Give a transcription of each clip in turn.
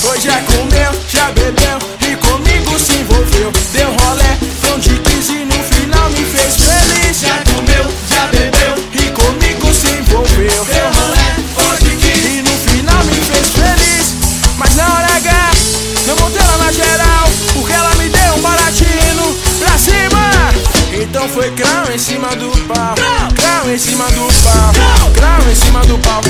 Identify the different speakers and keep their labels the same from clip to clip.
Speaker 1: Hoje já comeu, já bebeu e comigo se envolveu. Deu rolé, pra onde quis e no final me fez feliz.
Speaker 2: Já comeu, já bebeu
Speaker 1: e comigo se envolveu.
Speaker 2: Deu rolé, onde quis
Speaker 1: e no final me fez feliz. Mas na hora H, não botei ela na geral, porque ela me deu um baratinho pra cima. Então foi crau em cima do pau, crau em cima do pau, crau em cima do pau.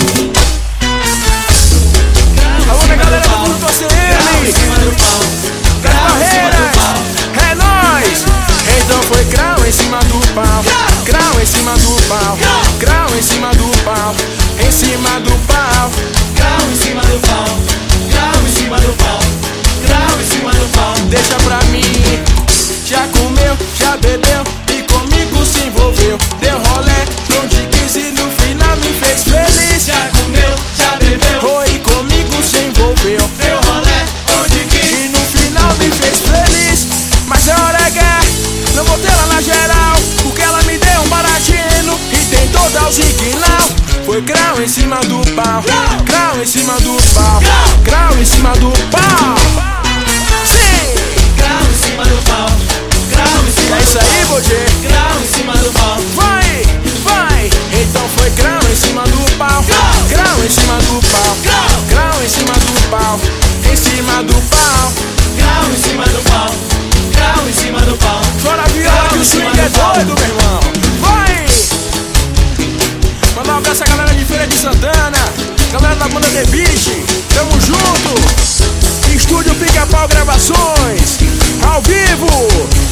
Speaker 1: Alô, minha galera do mundo torce
Speaker 2: Crau em cima do pau, crau em cima do pau.
Speaker 1: É nóis! Então foi crau em cima do pau, crau em cima do pau, crau em cima do pau, em cima do pau,
Speaker 2: Crau em cima do pau, crau em cima do pau, crau em cima do pau.
Speaker 1: deixa pra mim. Já comeu, já bebeu e comigo se envolveu. Deu rolé, onde quis e no final me fez feliz.
Speaker 2: Já comeu, já bebeu
Speaker 1: Foi comigo se envolveu.
Speaker 2: Deu rolé, onde quis
Speaker 1: E no final me fez feliz. Mas é hora H, não botei ela na geral, porque ela me deu um baratinho e tentou dar o ziquinal. Foi crau em cima do pau, crau em cima do pau, crau em cima do pau. Sim!
Speaker 2: Crau em cima do pau, crau em cima
Speaker 1: É
Speaker 2: do
Speaker 1: isso
Speaker 2: pau.
Speaker 1: aí, Bojê.
Speaker 2: Crau em cima do pau,
Speaker 1: Vai, vai! Então foi crau em cima do pau, crau em cima do pau, crau em cima do pau, em cima do pau.
Speaker 2: crau em cima do pau, crau em cima do pau.
Speaker 1: Chora a viola que o swing é doido, meu irmão. Vai! Mandar um abraço à galera de Feira de Santana, galera da banda The Beat, tamo junto. Estúdio Pica-Pau Gravações, ao vivo.